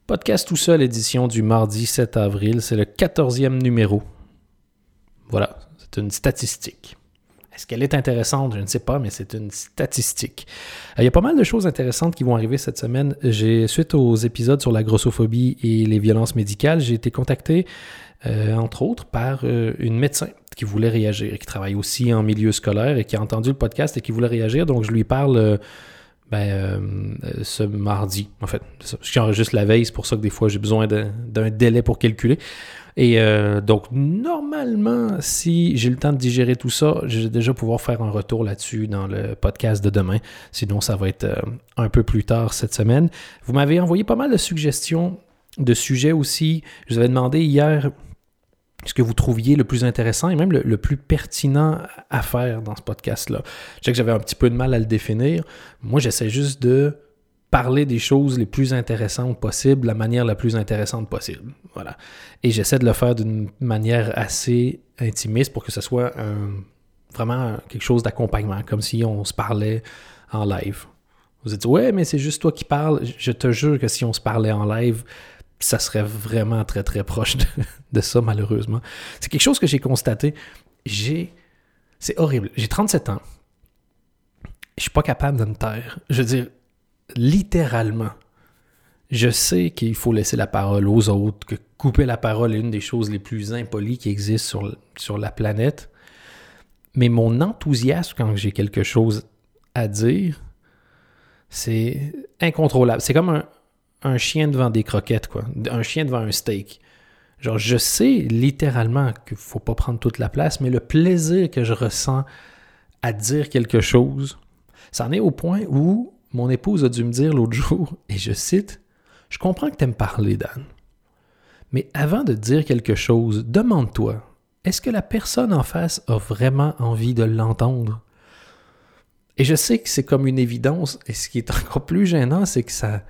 Podcast tout seul, édition du mardi 7 avril. C'est le 14e numéro. Voilà, c'est une statistique. Est-ce qu'elle est intéressante? Je ne sais pas, mais c'est une statistique. Il y a pas mal de choses intéressantes qui vont arriver cette semaine. Suite aux épisodes sur la grossophobie et les violences médicales, j'ai été contacté, entre autres, par une médecin qui voulait réagir, qui travaille aussi en milieu scolaire et qui a entendu le podcast et qui voulait réagir. Donc, je lui parle ce mardi, en fait. J'enregistre la veille, c'est pour ça que des fois, j'ai besoin d'un délai pour calculer. Et donc, normalement, si j'ai le temps de digérer tout ça, je vais déjà pouvoir faire un retour là-dessus dans le podcast de demain. Sinon, ça va être un peu plus tard cette semaine. Vous m'avez envoyé pas mal de suggestions de sujets aussi. Je vous avais demandé hier ce que vous trouviez le plus intéressant et même le plus pertinent à faire dans ce podcast-là. Je sais que j'avais un petit peu de mal à le définir. Moi, j'essaie juste de parler des choses les plus intéressantes possibles, de la manière la plus intéressante possible. Voilà. Et j'essaie de le faire d'une manière assez intimiste pour que ce soit vraiment quelque chose d'accompagnement, comme si on se parlait en live. Vous dites « Ouais, mais c'est juste toi qui parles. » Je te jure que si on se parlait en live, ça serait vraiment très, très proche de ça, malheureusement. C'est quelque chose que j'ai constaté. C'est horrible. J'ai 37 ans. Je suis pas capable de me taire. Je veux dire, littéralement, je sais qu'il faut laisser la parole aux autres, que couper la parole est une des choses les plus impolies qui existent sur la planète. Mais mon enthousiasme quand j'ai quelque chose à dire, c'est incontrôlable. C'est comme un chien devant des croquettes, quoi. Un chien devant un steak. Genre, je sais littéralement qu'il ne faut pas prendre toute la place, mais le plaisir que je ressens à dire quelque chose, ça en est au point où mon épouse a dû me dire l'autre jour, et je cite, « Je comprends que tu aimes parler, Dan. Mais avant de dire quelque chose, demande-toi, est-ce que la personne en face a vraiment envie de l'entendre? » Et je sais que c'est comme une évidence, et ce qui est encore plus gênant, c'est que ça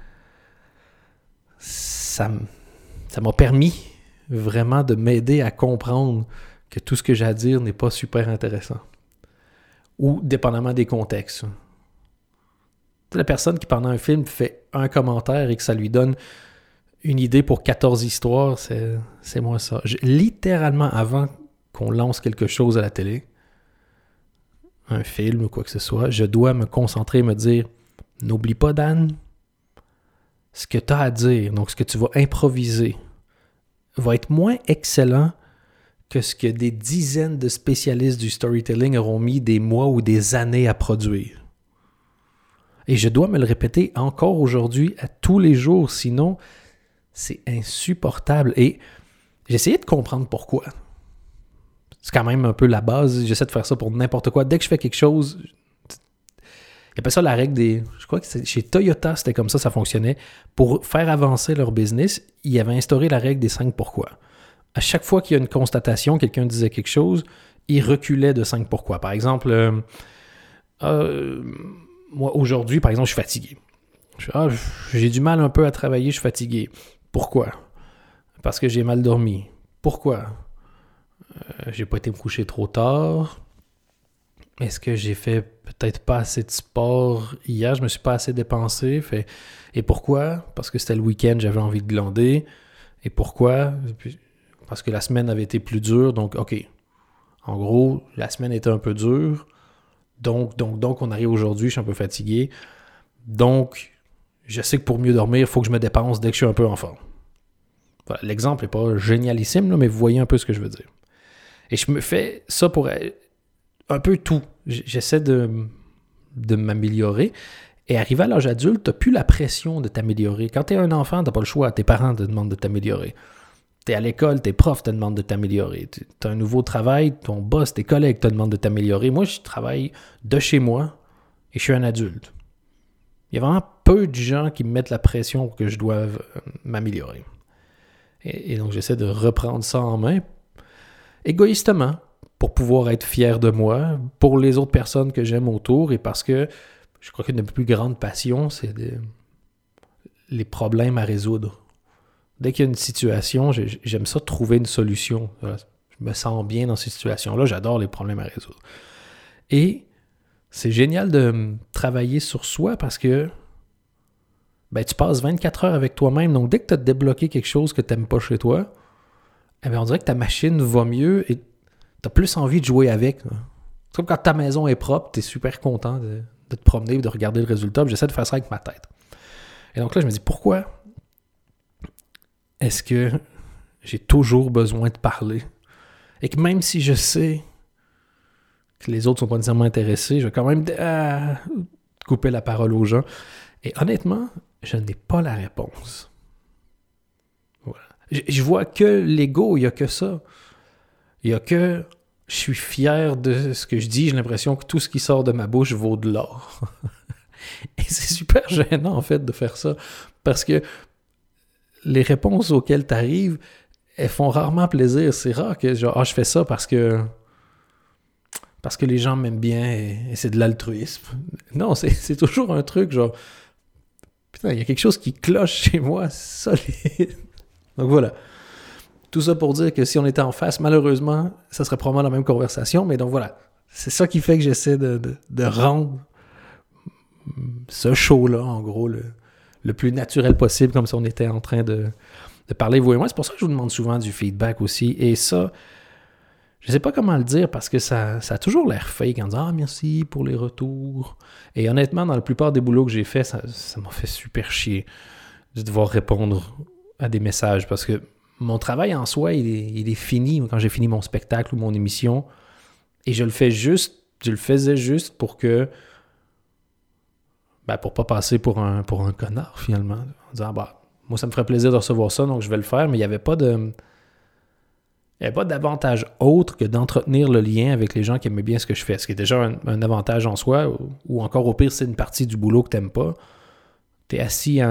m'a permis vraiment de m'aider à comprendre que tout ce que j'ai à dire n'est pas super intéressant. Ou dépendamment des contextes. La personne qui, pendant un film, fait un commentaire et que ça lui donne une idée pour 14 histoires, c'est moi ça. Littéralement, avant qu'on lance quelque chose à la télé, un film ou quoi que ce soit, je dois me concentrer et me dire « N'oublie pas, Dan, ce que tu as à dire, donc ce que tu vas improviser, va être moins excellent que ce que des dizaines de spécialistes du storytelling auront mis des mois ou des années à produire. » Et je dois me le répéter encore aujourd'hui, à tous les jours, sinon c'est insupportable. Et j'essayais de comprendre pourquoi. C'est quand même un peu la base, j'essaie de faire ça pour n'importe quoi. Dès que je fais quelque chose, ils appellent ça la règle des... Je crois que chez Toyota, c'était comme ça fonctionnait. Pour faire avancer leur business, ils avaient instauré la règle des 5 pourquoi. À chaque fois qu'il y a une constatation, quelqu'un disait quelque chose, il reculait de 5 pourquoi. Par exemple, moi, aujourd'hui, par exemple, je suis fatigué. J'ai du mal un peu à travailler, je suis fatigué. Pourquoi? Parce que j'ai mal dormi. Pourquoi? J'ai pas été me coucher trop tard. Est-ce que j'ai fait peut-être pas assez de sport hier? Je me suis pas assez dépensé. Et pourquoi? Parce que c'était le week-end, j'avais envie de glander. Et pourquoi? Parce que la semaine avait été plus dure. Donc, OK. En gros, la semaine était un peu dure. Donc, on arrive aujourd'hui, je suis un peu fatigué. Donc, je sais que pour mieux dormir, il faut que je me dépense dès que je suis un peu en forme. Voilà, l'exemple n'est pas génialissime, là, mais vous voyez un peu ce que je veux dire. Et je me fais ça pour un peu tout. J'essaie de m'améliorer. Et arrivé à l'âge adulte, tu n'as plus la pression de t'améliorer. Quand tu es un enfant, tu n'as pas le choix. Tes parents te demandent de t'améliorer. Tu es à l'école, tes profs te demandent de t'améliorer. Tu as un nouveau travail, ton boss, tes collègues te demandent de t'améliorer. Moi, je travaille de chez moi et je suis un adulte. Il y a vraiment peu de gens qui me mettent la pression pour que je doive m'améliorer. Et donc, j'essaie de reprendre ça en main égoïstement pour pouvoir être fier de moi, pour les autres personnes que j'aime autour et parce que je crois qu'une de mes plus grandes passions, c'est les problèmes à résoudre. Dès qu'il y a une situation, j'aime ça trouver une solution. Je me sens bien dans ces situations-là. J'adore les problèmes à résoudre. Et c'est génial de travailler sur soi parce que ben tu passes 24 heures avec toi-même. Donc, dès que tu as débloqué quelque chose que tu n'aimes pas chez toi, eh bien, on dirait que ta machine va mieux et tu as plus envie de jouer avec. Là. C'est comme quand ta maison est propre, tu es super content de te promener et de regarder le résultat. J'essaie de faire ça avec ma tête. Et donc là, je me dis, pourquoi est-ce que j'ai toujours besoin de parler? Et que même si je sais que les autres ne sont pas nécessairement intéressés, je vais quand même couper la parole aux gens. Et honnêtement, je n'ai pas la réponse. Voilà. Je vois que l'ego, il n'y a que ça. Il n'y a que je suis fier de ce que je dis, j'ai l'impression que tout ce qui sort de ma bouche vaut de l'or. Et c'est super gênant, en fait, de faire ça. Parce que les réponses auxquelles tu arrives, elles font rarement plaisir. C'est rare que genre, je fais ça parce que les gens m'aiment bien et c'est de l'altruisme. Non, c'est toujours un truc genre, putain, il y a quelque chose qui cloche chez moi, solide. Donc voilà. Tout ça pour dire que si on était en face, malheureusement, ça serait probablement la même conversation. Mais donc voilà, c'est ça qui fait que j'essaie de rendre ce show-là, en gros, le plus naturel possible, comme si on était en train de parler, vous et moi. C'est pour ça que je vous demande souvent du feedback aussi. Et ça, je sais pas comment le dire parce que ça a toujours l'air fake en disant « Ah, merci pour les retours ». Et honnêtement, dans la plupart des boulots que j'ai fait, ça m'a fait super chier de devoir répondre à des messages parce que mon travail en soi, il est fini quand j'ai fini mon spectacle ou mon émission. Et je le faisais juste pour que pour pas passer pour un connard, finalement. En disant, moi, ça me ferait plaisir de recevoir ça, donc je vais le faire, mais il n'y avait pas d'avantage autre que d'entretenir le lien avec les gens qui aimaient bien ce que je fais. Ce qui est déjà un avantage en soi, ou encore au pire, c'est une partie du boulot que tu n'aimes pas. Tu es assis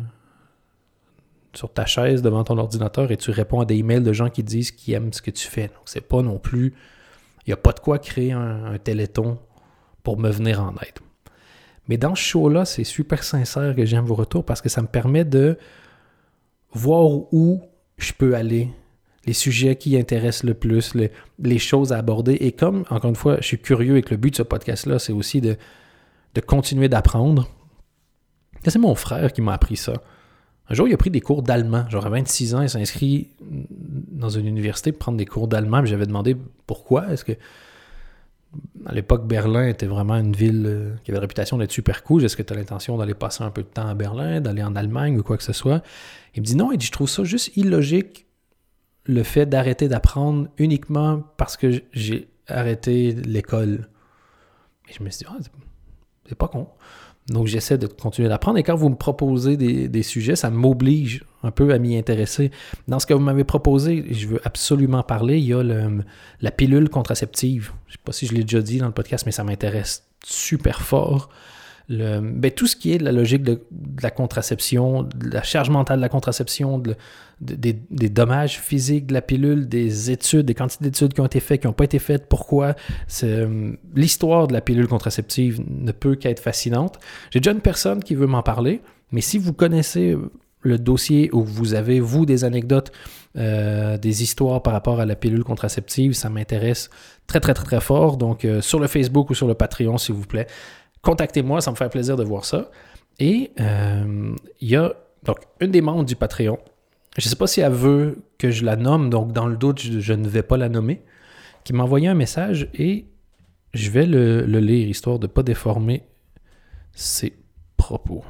sur ta chaise devant ton ordinateur et tu réponds à des emails de gens qui disent qu'ils aiment ce que tu fais. Donc, c'est pas non plus... Il n'y a pas de quoi créer un téléthon pour me venir en aide. Mais dans ce show-là, c'est super sincère que j'aime vos retours parce que ça me permet de voir où je peux aller, les sujets qui intéressent le plus, les choses à aborder. Et comme, encore une fois, je suis curieux et que le but de ce podcast-là, c'est aussi de continuer d'apprendre. C'est mon frère qui m'a appris ça. Un jour, il a pris des cours d'allemand. Genre à 26 ans, il s'est inscrit dans une université pour prendre des cours d'allemand. Puis j'avais demandé pourquoi. Est-ce que à l'époque, Berlin était vraiment une ville qui avait la réputation d'être super cool. Est-ce que tu as l'intention d'aller passer un peu de temps à Berlin, d'aller en Allemagne ou quoi que ce soit? Il me dit non. Il dit, je trouve ça juste illogique, le fait d'arrêter d'apprendre uniquement parce que j'ai arrêté l'école. Et je me suis dit, c'est pas con. Donc, j'essaie de continuer d'apprendre. Et quand vous me proposez des sujets, ça m'oblige un peu à m'y intéresser. Dans ce que vous m'avez proposé, je veux absolument parler, il y a la pilule contraceptive. Je ne sais pas si je l'ai déjà dit dans le podcast, mais ça m'intéresse super fort. Tout ce qui est de la logique de la contraception, de la charge mentale de la contraception, des dommages physiques de la pilule, des quantités d'études qui ont été faites, qui n'ont pas été faites, pourquoi. L'histoire de la pilule contraceptive ne peut qu'être fascinante. J'ai déjà une personne qui veut m'en parler, mais si vous connaissez le dossier où vous avez, vous, des anecdotes, des histoires par rapport à la pilule contraceptive, ça m'intéresse très, très, très, très fort. Donc, sur le Facebook ou sur le Patreon, s'il vous plaît, contactez-moi, ça me fait plaisir de voir ça. Et il y a donc une des membres du Patreon. Je ne sais pas si elle veut que je la nomme, donc dans le doute, je ne vais pas la nommer, qui m'a envoyé un message et je vais le lire, histoire de ne pas déformer ses propos.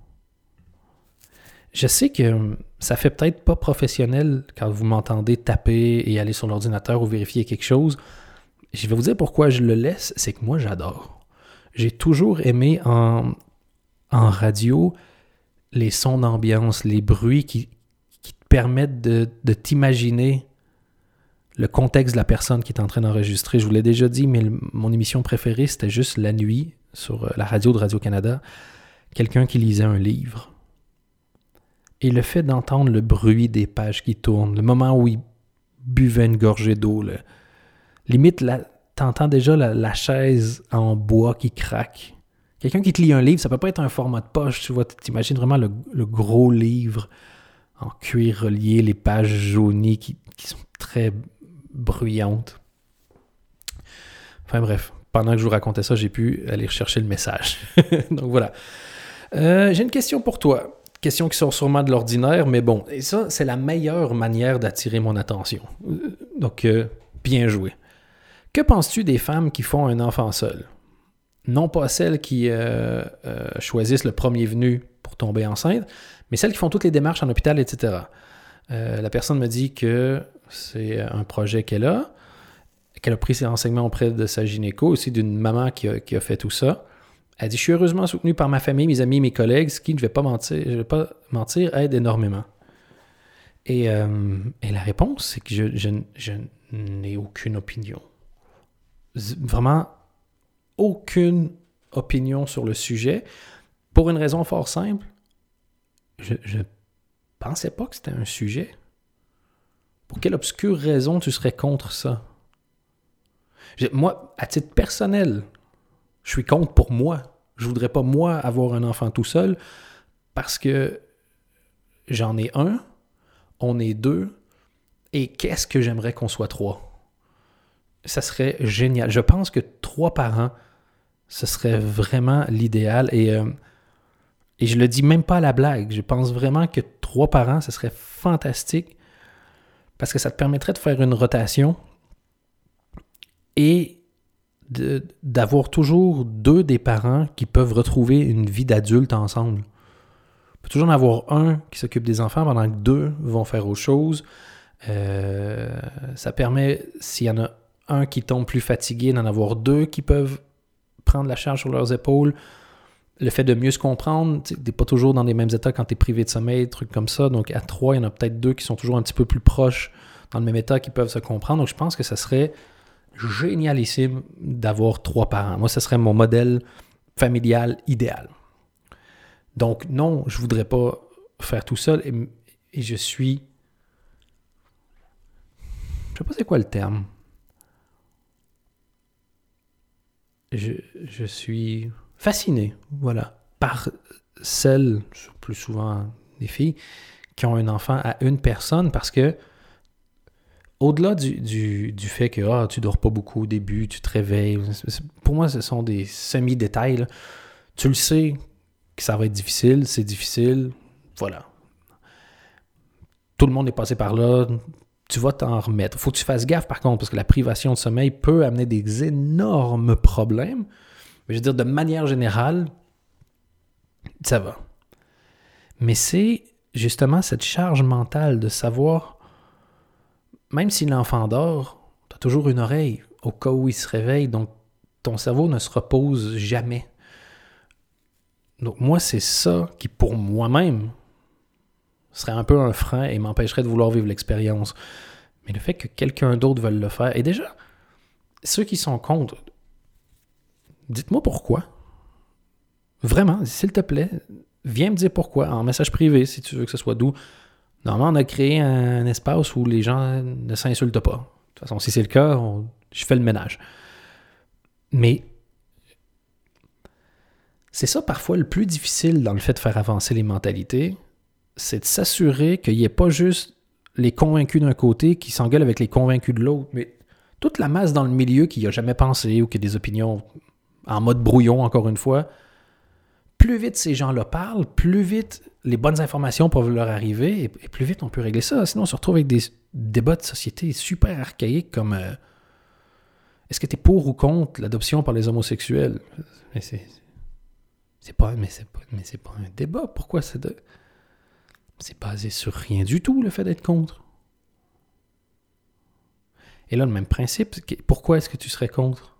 Je sais que ça fait peut-être pas professionnel quand vous m'entendez taper et aller sur l'ordinateur ou vérifier quelque chose. Je vais vous dire pourquoi je le laisse, c'est que moi j'adore. J'ai toujours aimé en radio les sons d'ambiance, les bruits qui te permettent de t'imaginer le contexte de la personne qui est en train d'enregistrer. Je vous l'ai déjà dit, mais mon émission préférée, c'était juste la nuit sur la radio de Radio-Canada. Quelqu'un qui lisait un livre. Et le fait d'entendre le bruit des pages qui tournent, le moment où il buvait une gorgée d'eau, limite, t'entends déjà la chaise en bois qui craque. Quelqu'un qui te lit un livre, ça peut pas être un format de poche, tu vois, t'imagines vraiment le gros livre en cuir relié, les pages jaunies qui sont très bruyantes. Enfin bref, pendant que je vous racontais ça, j'ai pu aller chercher le message. Donc voilà. J'ai une question pour toi. Question qui sort sûrement de l'ordinaire, mais bon, et ça, c'est la meilleure manière d'attirer mon attention. Donc, bien joué. Que penses-tu des femmes qui font un enfant seul? Non pas celles qui choisissent le premier venu pour tomber enceinte, mais celles qui font toutes les démarches en hôpital, etc. La personne me dit que c'est un projet qu'elle a pris ses renseignements auprès de sa gynéco, aussi d'une maman qui a fait tout ça. Elle dit « Je suis heureusement soutenue par ma famille, mes amis, mes collègues, ce qui, je ne vais pas mentir, aide énormément. » Et la réponse, c'est que je n'ai aucune opinion. Vraiment, aucune opinion sur le sujet, pour une raison fort simple. Je pensais pas que c'était un sujet. Pour quelle obscure raison tu serais contre ça? Moi, à titre personnel, je suis contre pour moi. Je voudrais pas, moi, avoir un enfant tout seul parce que j'en ai un, on est deux, et qu'est-ce que j'aimerais qu'on soit 3? Ça serait génial. Je pense que 3 parents, ce serait vraiment l'idéal. Et je le dis même pas à la blague. Je pense vraiment que 3 parents, ce serait fantastique parce que ça te permettrait de faire une rotation et d'avoir toujours 2 des parents qui peuvent retrouver une vie d'adulte ensemble. Il peut toujours en avoir un qui s'occupe des enfants pendant que 2 vont faire autre chose. Ça permet, s'il y en a un qui tombe plus fatigué, d'en avoir 2 qui peuvent prendre la charge sur leurs épaules. Le fait de mieux se comprendre, tu n'es pas toujours dans les mêmes états quand tu es privé de sommeil, trucs comme ça. Donc à 3, il y en a peut-être 2 qui sont toujours un petit peu plus proches dans le même état, qui peuvent se comprendre. Donc je pense que ça serait génialissime d'avoir 3 parents. Moi, ça serait mon modèle familial idéal. Donc non, je ne voudrais pas faire tout seul et je suis... Je ne sais pas c'est quoi le terme. Je suis fasciné, voilà, par celles, plus souvent des filles, qui ont un enfant à une personne parce que au-delà du fait que tu dors pas beaucoup au début, tu te réveilles, pour moi ce sont des semi-détails, là. Tu le sais que ça va être difficile, c'est difficile, voilà. Tout le monde est passé par là, tu vas t'en remettre. Il faut que tu fasses gaffe par contre, parce que la privation de sommeil peut amener des énormes problèmes. Mais je veux dire, de manière générale, ça va. Mais c'est justement cette charge mentale de savoir, même si l'enfant dort, tu as toujours une oreille au cas où il se réveille, donc ton cerveau ne se repose jamais. Donc moi, c'est ça qui, pour moi-même, serait un peu un frein et m'empêcherait de vouloir vivre l'expérience. Mais le fait que quelqu'un d'autre veuille le faire, et déjà, ceux qui sont contre, dites-moi pourquoi. Vraiment, s'il te plaît, viens me dire pourquoi, en message privé, si tu veux que ce soit doux. Normalement, on a créé un espace où les gens ne s'insultent pas. De toute façon, si c'est le cas, je fais le ménage. Mais c'est ça parfois le plus difficile dans le fait de faire avancer les mentalités, c'est de s'assurer qu'il n'y ait pas juste les convaincus d'un côté qui s'engueulent avec les convaincus de l'autre, mais toute la masse dans le milieu qui n'y a jamais pensé ou qui a des opinions en mode brouillon, encore une fois. Plus vite ces gens-là parlent, plus vite les bonnes informations peuvent leur arriver et plus vite on peut régler ça. Sinon, on se retrouve avec des débats de société super archaïques comme est-ce que tu es pour ou contre l'adoption par les homosexuels? Mais c'est pas un débat. Pourquoi c'est basé sur rien du tout, le fait d'être contre. Et là, le même principe, pourquoi est-ce que tu serais contre?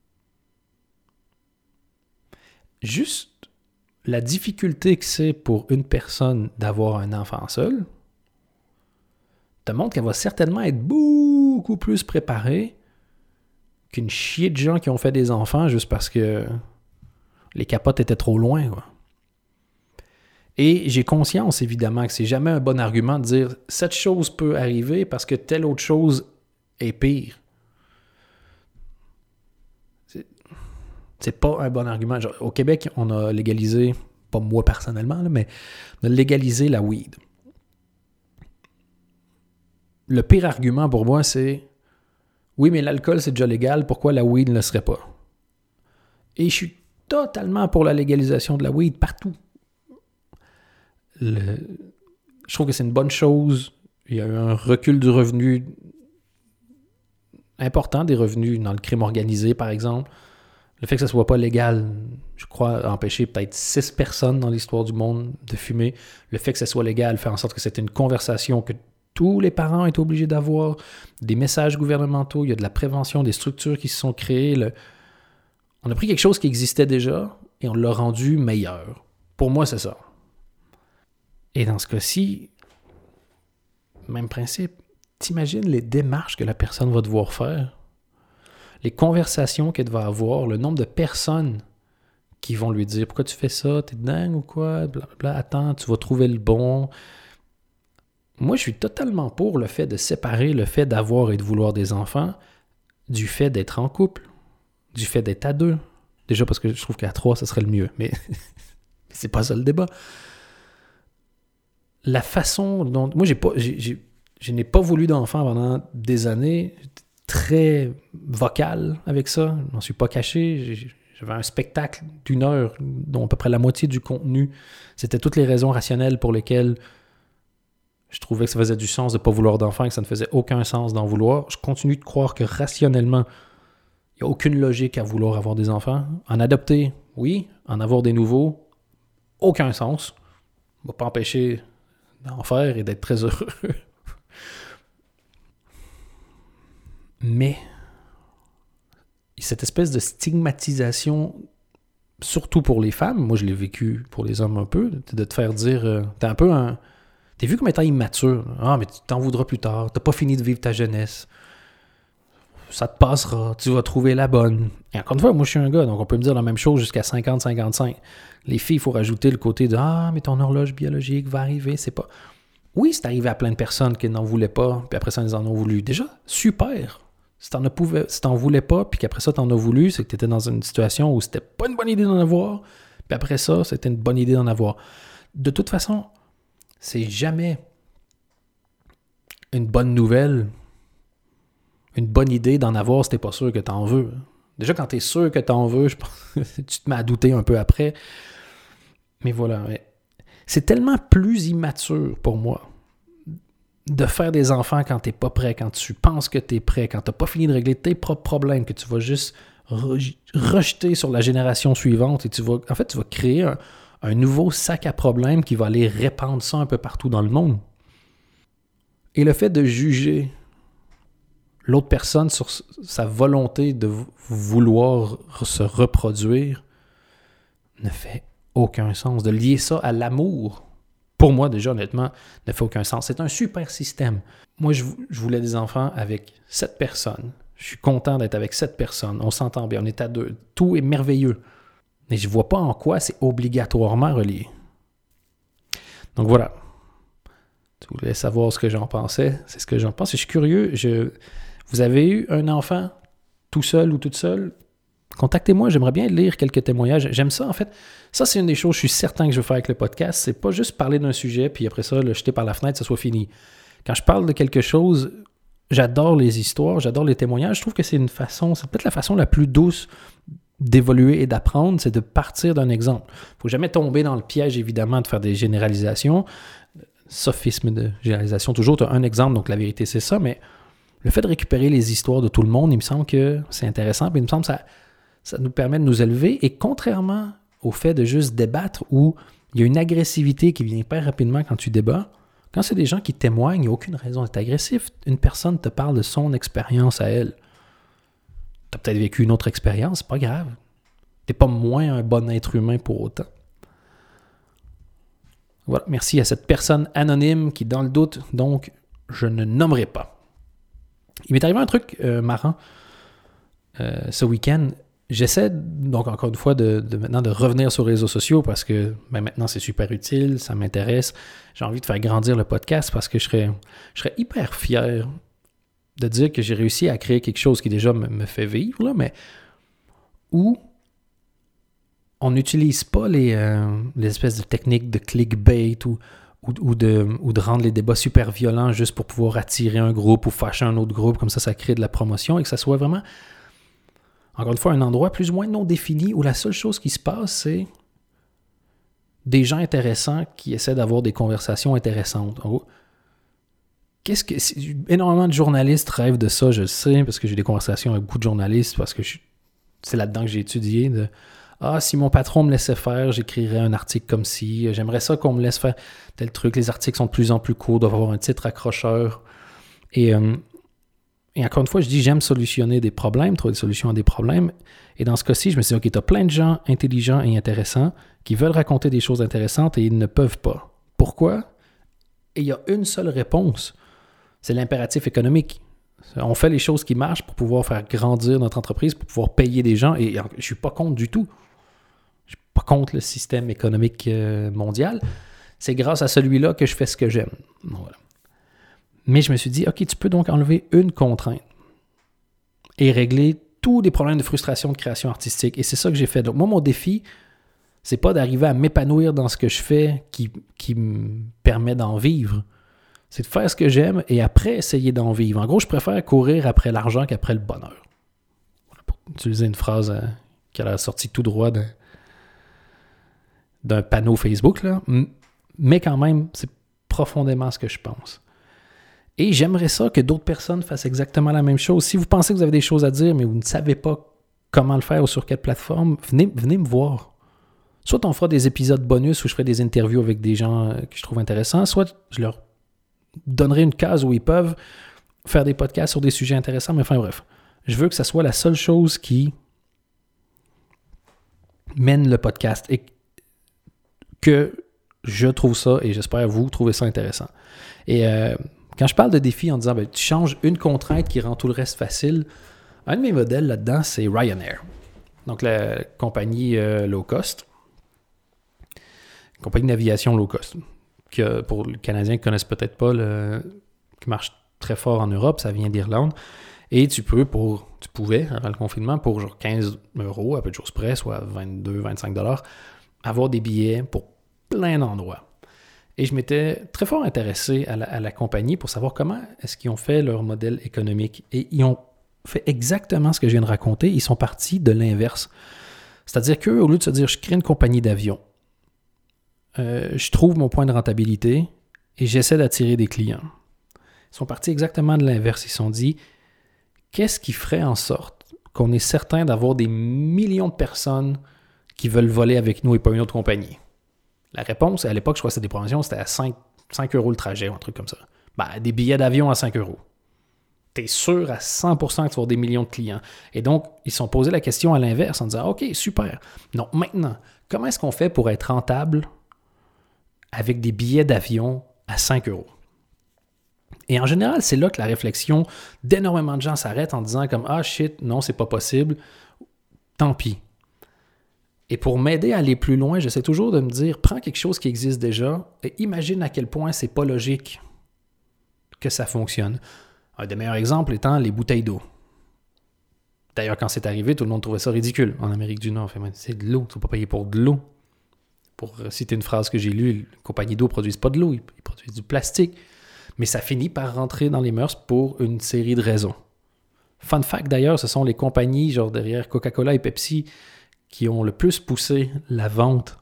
Juste la difficulté que c'est pour une personne d'avoir un enfant seul te montre qu'elle va certainement être beaucoup plus préparée qu'une chier de gens qui ont fait des enfants juste parce que les capotes étaient trop loin, quoi. Et j'ai conscience, évidemment, que c'est jamais un bon argument de dire « cette chose peut arriver parce que telle autre chose est pire ». C'est pas un bon argument. Genre, au Québec, on a légalisé, pas moi personnellement, là, mais on a légalisé la weed. Le pire argument pour moi, c'est « oui, mais l'alcool, c'est déjà légal, pourquoi la weed ne le serait pas? » Et je suis totalement pour la légalisation de la weed partout. je trouve que c'est une bonne chose. Il y a eu un recul du revenu important, des revenus dans le crime organisé, par exemple. Le fait que ça ne soit pas légal, je crois, a empêché peut-être 6 personnes dans l'histoire du monde de fumer. Le fait que ça soit légal fait en sorte que c'était une conversation que tous les parents étaient obligés d'avoir, des messages gouvernementaux, il y a de la prévention, des structures qui se sont créées. On a pris quelque chose qui existait déjà et on l'a rendu meilleur. Pour moi, c'est ça. Et dans ce cas-ci, même principe. T'imagines les démarches que la personne va devoir faire, les conversations qu'elle va avoir, le nombre de personnes qui vont lui dire « Pourquoi tu fais ça? T'es dingue ou quoi? Blablabla. Attends, tu vas trouver le bon. » Moi, je suis totalement pour le fait de séparer le fait d'avoir et de vouloir des enfants du fait d'être en couple, du fait d'être à 2. Déjà parce que je trouve qu'à 3, ça serait le mieux, mais c'est pas ça le débat. La façon dont... Moi, je n'ai pas voulu d'enfant pendant des années, très vocal avec ça, je m'en suis pas caché. J'avais un spectacle d'1 heure, dont à peu près la moitié du contenu, c'était toutes les raisons rationnelles pour lesquelles je trouvais que ça faisait du sens de ne pas vouloir d'enfant et que ça ne faisait aucun sens d'en vouloir. Je continue de croire que rationnellement, il n'y a aucune logique à vouloir avoir des enfants. En adopter, oui. En avoir des nouveaux, aucun sens. Ça ne va pas empêcher d'en faire et d'être très heureux. Mais cette espèce de stigmatisation, surtout pour les femmes, moi je l'ai vécu pour les hommes un peu, de te faire dire, t'es vu comme étant immature. Ah, mais tu t'en voudras plus tard, t'as pas fini de vivre ta jeunesse. Ça te passera, tu vas trouver la bonne. Et encore une fois, moi je suis un gars, donc on peut me dire la même chose jusqu'à 50-55. Les filles, il faut rajouter le côté de « Ah, mais ton horloge biologique va arriver, c'est pas... » Oui, c'est arrivé à plein de personnes qui n'en voulaient pas, puis après ça, ils en ont voulu. Déjà, super! Si t'en voulais pas, puis qu'après ça, t'en as voulu, c'est que t'étais dans une situation où c'était pas une bonne idée d'en avoir, puis après ça, c'était une bonne idée d'en avoir. De toute façon, c'est jamais une bonne nouvelle, une bonne idée d'en avoir si t'es pas sûr que t'en veux. Déjà, quand t'es sûr que t'en veux, je pense que tu te mets à douter un peu après. Mais voilà, c'est tellement plus immature pour moi de faire des enfants quand t'es pas prêt, quand tu penses que t'es prêt, quand t'as pas fini de régler tes propres problèmes, que tu vas juste rejeter sur la génération suivante et tu vas créer un nouveau sac à problèmes qui va aller répandre ça un peu partout dans le monde. Et le fait de juger l'autre personne sur sa volonté de vouloir se reproduire ne fait aucun sens. De lier ça à l'amour, pour moi, déjà, honnêtement, ne fait aucun sens. C'est un super système. Moi, je voulais des enfants avec 7 personnes. Je suis content d'être avec 7 personnes. On s'entend bien, on est à 2. Tout est merveilleux. Mais je ne vois pas en quoi c'est obligatoirement relié. Donc voilà. Tu voulais savoir ce que j'en pensais. C'est ce que j'en pense. Je suis curieux. Vous avez eu un enfant tout seul ou toute seule? Contactez-moi, j'aimerais bien lire quelques témoignages. J'aime ça, en fait. Ça, c'est une des choses, je suis certain que je veux faire avec le podcast. C'est pas juste parler d'un sujet, puis après ça, le jeter par la fenêtre, ça soit fini. Quand je parle de quelque chose, j'adore les histoires, j'adore les témoignages. Je trouve que c'est peut-être la façon la plus douce d'évoluer et d'apprendre, c'est de partir d'un exemple. Il ne faut jamais tomber dans le piège, évidemment, de faire des généralisations. Sophisme de généralisation. Toujours, tu as un exemple, donc la vérité, c'est ça, mais le fait de récupérer les histoires de tout le monde, il me semble que c'est intéressant, puis il me semble que ça nous permet de nous élever, et contrairement au fait de juste débattre où il y a une agressivité qui vient hyper rapidement quand tu débats, quand c'est des gens qui témoignent, il n'y a aucune raison d'être agressif. Une personne te parle de son expérience à elle. Tu as peut-être vécu une autre expérience, c'est pas grave. Tu n'es pas moins un bon être humain pour autant. Voilà, merci à cette personne anonyme qui, dans le doute, donc, je ne nommerai pas. Il m'est arrivé un truc marrant ce week-end. J'essaie, donc encore une fois, maintenant de revenir sur les réseaux sociaux parce que maintenant c'est super utile, ça m'intéresse. J'ai envie de faire grandir le podcast parce que je serais hyper fier de dire que j'ai réussi à créer quelque chose qui déjà me fait vivre, là, mais où on n'utilise pas les espèces de techniques de clickbait ou de rendre les débats super violents juste pour pouvoir attirer un groupe ou fâcher un autre groupe, comme ça crée de la promotion et que ça soit vraiment, encore une fois, un endroit plus ou moins non défini où la seule chose qui se passe, c'est des gens intéressants qui essaient d'avoir des conversations intéressantes. En gros, énormément de journalistes rêvent de ça, je le sais, parce que j'ai des conversations avec beaucoup de journalistes, parce que c'est là-dedans que j'ai étudié. Si mon patron me laissait faire, j'écrirais un article comme ci. J'aimerais ça qu'on me laisse faire tel truc. Les articles sont de plus en plus courts, doivent avoir un titre accrocheur. Et encore une fois, je dis, j'aime solutionner des problèmes, trouver des solutions à des problèmes. Et dans ce cas-ci, je me suis dit, OK, tu as plein de gens intelligents et intéressants qui veulent raconter des choses intéressantes et ils ne peuvent pas. Pourquoi? Et il y a une seule réponse. C'est l'impératif économique. On fait les choses qui marchent pour pouvoir faire grandir notre entreprise, pour pouvoir payer des gens. Et je ne suis pas contre du tout. Je ne suis pas contre le système économique mondial. C'est grâce à celui-là que je fais ce que j'aime. Voilà. Mais je me suis dit, OK, tu peux donc enlever une contrainte et régler tous les problèmes de frustration de création artistique. Et c'est ça que j'ai fait. Donc moi, mon défi, c'est pas d'arriver à m'épanouir dans ce que je fais qui me permet d'en vivre. C'est de faire ce que j'aime et après essayer d'en vivre. En gros, je préfère courir après l'argent qu'après le bonheur. Voilà, pour utiliser une phrase qui a sorti tout droit d'un panneau Facebook, là. Mais quand même, c'est profondément ce que je pense. Et j'aimerais ça que d'autres personnes fassent exactement la même chose. Si vous pensez que vous avez des choses à dire, mais vous ne savez pas comment le faire ou sur quelle plateforme, venez me voir. Soit on fera des épisodes bonus où je ferai des interviews avec des gens que je trouve intéressants, soit je leur donnerai une case où ils peuvent faire des podcasts sur des sujets intéressants, mais enfin bref. Je veux que ça soit la seule chose qui mène le podcast et que je trouve ça, et j'espère vous trouver ça intéressant. Et quand je parle de défi en disant tu changes une contrainte qui rend tout le reste facile, un de mes modèles là-dedans, c'est Ryanair. Donc la compagnie low cost, compagnie d'aviation low cost, que pour les Canadiens qui ne connaissent peut-être pas, qui marche très fort en Europe, ça vient d'Irlande. Et tu pouvais, avant le confinement, pour genre 15 €, à peu de choses près, soit 22-25 $, avoir des billets pour plein d'endroits. Et je m'étais très fort intéressé à la compagnie pour savoir comment est-ce qu'ils ont fait leur modèle économique. Et ils ont fait exactement ce que je viens de raconter. Ils sont partis de l'inverse. C'est-à-dire qu'eux, au lieu de se dire « je crée une compagnie d'avion », je trouve mon point de rentabilité et j'essaie d'attirer des clients. Ils sont partis exactement de l'inverse. Ils se sont dit, qu'est-ce qui ferait en sorte qu'on est certain d'avoir des millions de personnes qui veulent voler avec nous et pas une autre compagnie? La réponse, à l'époque, je crois que c'était des promotions, c'était à 5 € le trajet ou un truc comme ça. Des billets d'avion à 5 €. Tu es sûr à 100% que tu vas avoir des millions de clients. Et donc, ils se sont posé la question à l'inverse en disant, OK, super. Donc maintenant, comment est-ce qu'on fait pour être rentable avec des billets d'avion à 5 €? Et en général, c'est là que la réflexion d'énormément de gens s'arrête en disant comme « Ah shit, non, c'est pas possible, tant pis ». Et pour m'aider à aller plus loin, j'essaie toujours de me dire « Prends quelque chose qui existe déjà et imagine à quel point c'est pas logique que ça fonctionne ». Un des meilleurs exemples étant les bouteilles d'eau. D'ailleurs, quand c'est arrivé, tout le monde trouvait ça ridicule. En Amérique du Nord, c'est de l'eau, tu ne vas pas payer pour de l'eau. Pour citer une phrase que j'ai lue, les compagnies d'eau ne produisent pas de l'eau, ils produisent du plastique. Mais ça finit par rentrer dans les mœurs pour une série de raisons. Fun fact d'ailleurs, ce sont les compagnies, genre derrière Coca-Cola et Pepsi, qui ont le plus poussé la vente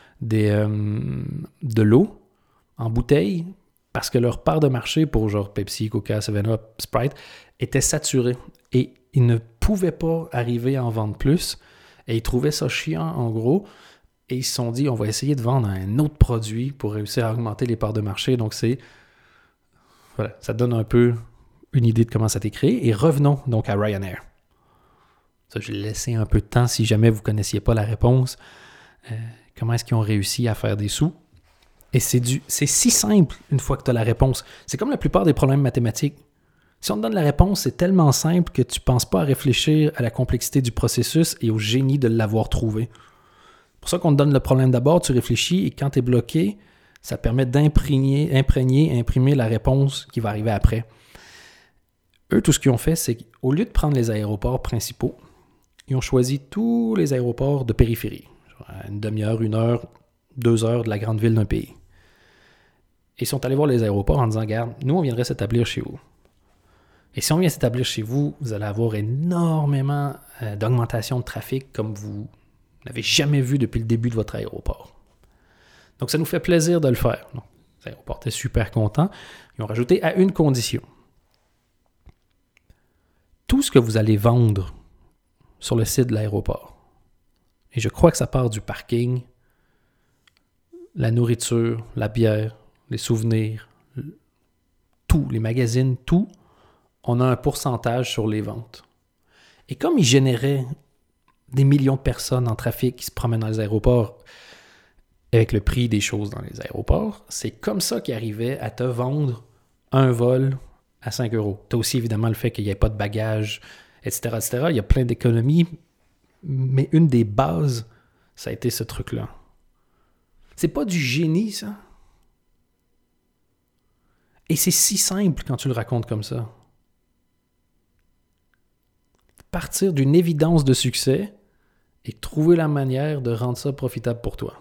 de l'eau en bouteille, parce que leur part de marché pour genre Pepsi, Coca, 7-Up, Sprite était saturée. Et ils ne pouvaient pas arriver à en vendre plus. Et ils trouvaient ça chiant en gros. Et ils se sont dit, on va essayer de vendre un autre produit pour réussir à augmenter les parts de marché. Donc voilà, ça donne un peu une idée de comment ça a été créé. Et revenons donc à Ryanair. Ça, je vais laisser un peu de temps si jamais vous ne connaissiez pas la réponse. Comment est-ce qu'ils ont réussi à faire des sous? Et c'est si simple une fois que tu as la réponse. C'est comme la plupart des problèmes mathématiques. Si on te donne la réponse, c'est tellement simple que tu ne penses pas à réfléchir à la complexité du processus et au génie de l'avoir trouvé. C'est pour ça qu'on te donne le problème d'abord, tu réfléchis et quand tu es bloqué, ça permet d'imprimer la réponse qui va arriver après. Eux, tout ce qu'ils ont fait, c'est qu'au lieu de prendre les aéroports principaux, ils ont choisi tous les aéroports de périphérie. À une demi-heure, 1 heure, 2 heures de la grande ville d'un pays. Et ils sont allés voir les aéroports en disant, regarde, nous, on viendrait s'établir chez vous. Et si on vient s'établir chez vous, vous allez avoir énormément d'augmentation de trafic comme vous n'avez jamais vu depuis le début de votre aéroport. Donc, ça nous fait plaisir de le faire. Donc, l'aéroport était super content. Ils ont rajouté à une condition. Tout ce que vous allez vendre sur le site de l'aéroport, et je crois que ça part du parking, la nourriture, la bière, les souvenirs, tout, les magazines, tout, on a un pourcentage sur les ventes. Et comme ils généraient des millions de personnes en trafic qui se promènent dans les aéroports avec le prix des choses dans les aéroports, c'est comme ça qu'ils arrivaient à te vendre un vol à 5 €. Tu as aussi évidemment le fait qu'il n'y ait pas de bagages, etc., etc. Il y a plein d'économies, mais une des bases, ça a été ce truc-là. C'est pas du génie, ça? Et c'est si simple quand tu le racontes comme ça. Partir d'une évidence de succès et trouver la manière de rendre ça profitable pour toi.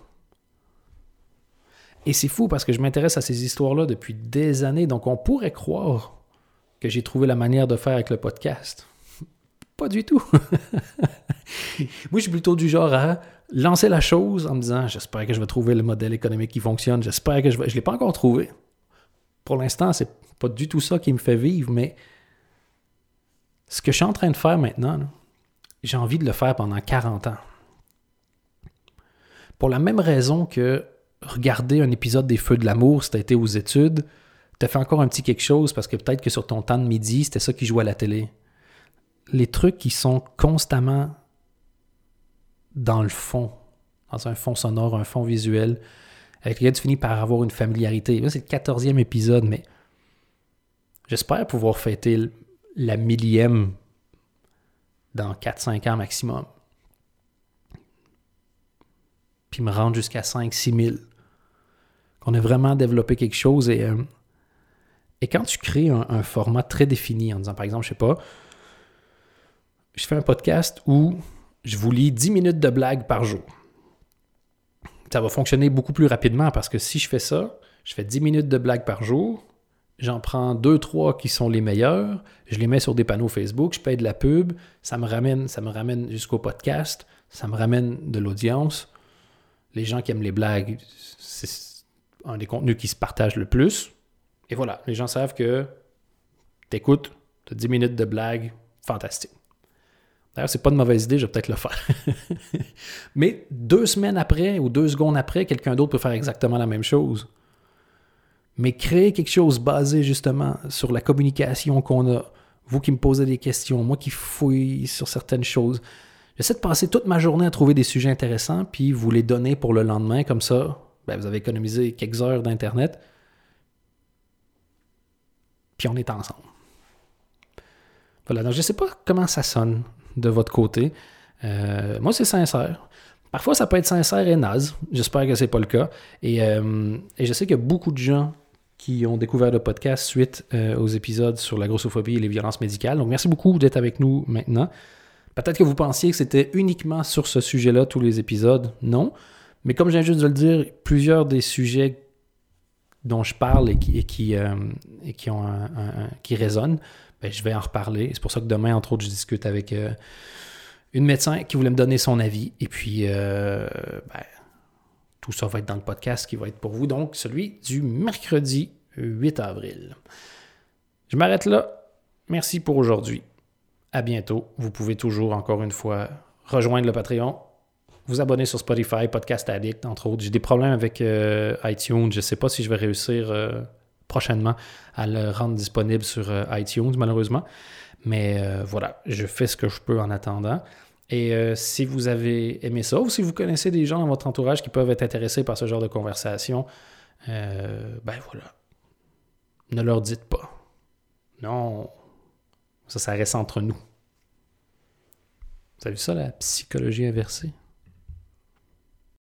Et c'est fou parce que je m'intéresse à ces histoires-là depuis des années, donc on pourrait croire que j'ai trouvé la manière de faire avec le podcast. Pas du tout. Moi, je suis plutôt du genre à lancer la chose en me disant « J'espère que je vais trouver le modèle économique qui fonctionne, j'espère que je vais... » Je ne l'ai pas encore trouvé. Pour l'instant, c'est pas du tout ça qui me fait vivre, mais ce que je suis en train de faire maintenant, là, j'ai envie de le faire pendant 40 ans. Pour la même raison que regarder un épisode des Feux de l'amour, si tu as été aux études, tu as fait encore un petit quelque chose parce que peut-être que sur ton temps de midi, c'était ça qui jouait à la télé. Les trucs qui sont constamment dans le fond, dans un fond sonore, un fond visuel, avec lequel tu finis par avoir une familiarité. Là, c'est le 14e épisode, mais j'espère pouvoir fêter la 1000e dans 4-5 ans maximum. Puis me rendre jusqu'à 5-6 000. Qu'on ait vraiment développé quelque chose. Et quand tu crées un format très défini, en disant, par exemple, je sais pas, je fais un podcast où je vous lis 10 minutes de blagues par jour. Ça va fonctionner beaucoup plus rapidement parce que si je fais ça, je fais 10 minutes de blagues par jour, j'en prends 2-3 qui sont les meilleurs, je les mets sur des panneaux Facebook, je paye de la pub, ça me ramène jusqu'au podcast, ça me ramène de l'audience. Les gens qui aiment les blagues, c'est un des contenus qui se partagent le plus. Et voilà, les gens savent que t'écoutes, t'as 10 minutes de blagues, fantastique. D'ailleurs, c'est pas une mauvaise idée, je vais peut-être le faire. Mais 2 semaines après ou 2 secondes après, quelqu'un d'autre peut faire exactement la même chose. Mais créer quelque chose basé justement sur la communication qu'on a, vous qui me posez des questions, moi qui fouille sur certaines choses, j'essaie de passer toute ma journée à trouver des sujets intéressants, puis vous les donner pour le lendemain, comme ça, vous avez économisé quelques heures d'Internet, puis on est ensemble. Voilà, donc je ne sais pas comment ça sonne de votre côté. Moi, c'est sincère. Parfois, ça peut être sincère et naze. J'espère que ce n'est pas le cas. Et je sais qu'il y a beaucoup de gens qui ont découvert le podcast suite aux épisodes sur la grossophobie et les violences médicales. Donc, merci beaucoup d'être avec nous maintenant. Peut-être que vous pensiez que c'était uniquement sur ce sujet-là, tous les épisodes. Non. Mais comme je viens juste de le dire, plusieurs des sujets dont je parle et qui résonnent, je vais en reparler. C'est pour ça que demain, entre autres, je discute avec une médecin qui voulait me donner son avis. Et puis, tout ça va être dans le podcast qui va être pour vous. Donc, celui du mercredi 8 avril. Je m'arrête là. Merci pour aujourd'hui. À bientôt. Vous pouvez toujours, encore une fois, rejoindre le Patreon, vous abonner sur Spotify, Podcast Addict, entre autres. J'ai des problèmes avec iTunes. Je ne sais pas si je vais réussir prochainement à le rendre disponible sur iTunes, malheureusement. Mais voilà, je fais ce que je peux en attendant. Et si vous avez aimé ça, ou si vous connaissez des gens dans votre entourage qui peuvent être intéressés par ce genre de conversation, voilà. Ne leur dites pas. Non, ça reste entre nous. Vous avez vu ça, la psychologie inversée?